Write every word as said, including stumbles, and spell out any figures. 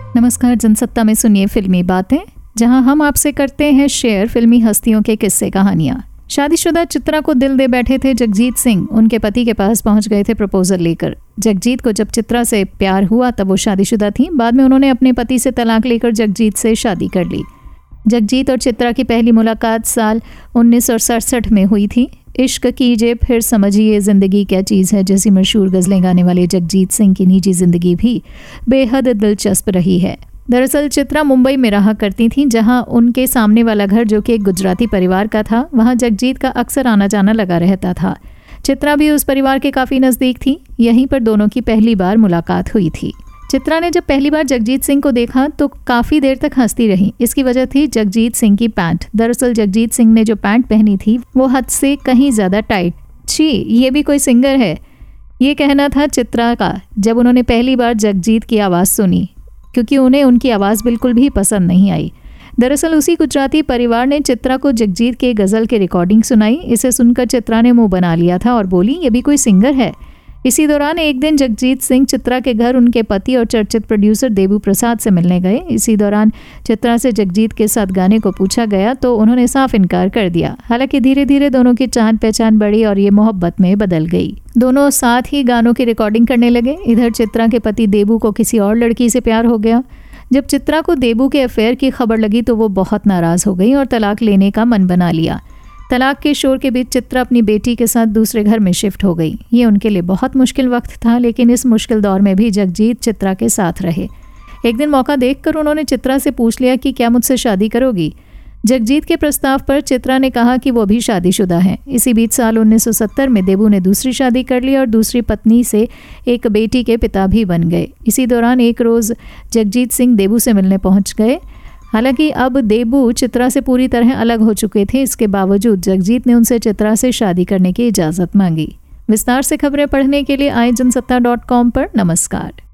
नमस्कार, जनसत्ता में सुनिए फिल्मी बातें, जहां हम आपसे करते हैं शेयर फिल्मी हस्तियों के किस्से कहानियां। शादीशुदा चित्रा को दिल दे बैठे थे जगजीत सिंह उनके पति के पास पहुंच गए थे प्रपोजल लेकर। जगजीत को जब चित्रा से प्यार हुआ तब वो शादीशुदा थी। बाद में उन्होंने अपने पति से तलाक लेकर जगजीत से शादी कर ली। जगजीत और चित्रा की पहली मुलाकात साल उन्नीस सौ सड़सठ में हुई थी। इश्क कीजिए फिर समझिए ज़िंदगी क्या चीज़ है जैसी मशहूर गज़लें गाने वाले जगजीत सिंह की निजी ज़िंदगी भी बेहद दिलचस्प रही है। दरअसल चित्रा मुंबई में रहा करती थीं, जहां उनके सामने वाला घर जो कि एक गुजराती परिवार का था, वहां जगजीत का अक्सर आना जाना लगा रहता था। चित्रा भी उस परिवार के काफ़ी नज़दीक थी। यहीं पर दोनों की पहली बार मुलाकात हुई थी। चित्रा ने जब पहली बार जगजीत सिंह को देखा तो काफ़ी देर तक हंसती रही। इसकी वजह थी जगजीत सिंह की पैंट। दरअसल जगजीत सिंह ने जो पैंट पहनी थी वो हद से कहीं ज़्यादा टाइट। छी, ये भी कोई सिंगर है, ये कहना था चित्रा का जब उन्होंने पहली बार जगजीत की आवाज़ सुनी, क्योंकि उन्हें उनकी आवाज़ बिल्कुल भी पसंद नहीं आई। दरअसल उसी गुजराती परिवार ने चित्रा को जगजीत के गज़ल की रिकॉर्डिंग सुनाई। इसे सुनकर चित्रा ने मुंह बना लिया था और बोली, ये भी कोई सिंगर है। इसी दौरान एक दिन जगजीत सिंह चित्रा के घर उनके पति और चर्चित प्रोड्यूसर देबू प्रसाद से मिलने गए। इसी दौरान चित्रा से जगजीत के साथ गाने को पूछा गया तो उन्होंने साफ इनकार कर दिया। हालांकि धीरे धीरे दोनों की जान पहचान बढ़ी और ये मोहब्बत में बदल गई। दोनों साथ ही गानों की रिकॉर्डिंग करने लगे। इधर चित्रा के पति देबू को किसी और लड़की से प्यार हो गया। जब चित्रा को देबू के अफेयर की खबर लगी तो वो बहुत नाराज़ हो गई और तलाक लेने का मन बना लिया। तलाक के शोर के बीच चित्रा अपनी बेटी के साथ दूसरे घर में शिफ्ट हो गई। ये उनके लिए बहुत मुश्किल वक्त था, लेकिन इस मुश्किल दौर में भी जगजीत चित्रा के साथ रहे। एक दिन मौका देखकर उन्होंने चित्रा से पूछ लिया कि क्या मुझसे शादी करोगी। जगजीत के प्रस्ताव पर चित्रा ने कहा कि वो भी शादीशुदा हैं। इसी बीच साल उन्नीस सौ सत्तर में देबू ने दूसरी शादी कर ली और दूसरी पत्नी से एक बेटी के पिता भी बन गए। इसी दौरान एक रोज़ जगजीत सिंह देबू से मिलने पहुँच गए। हालांकि अब देबू चित्रा से पूरी तरह अलग हो चुके थे। इसके बावजूद जगजीत ने उनसे चित्रा से शादी करने की इजाज़त मांगी। विस्तार से खबरें पढ़ने के लिए आए जनसत्ता डॉट कॉम पर। नमस्कार।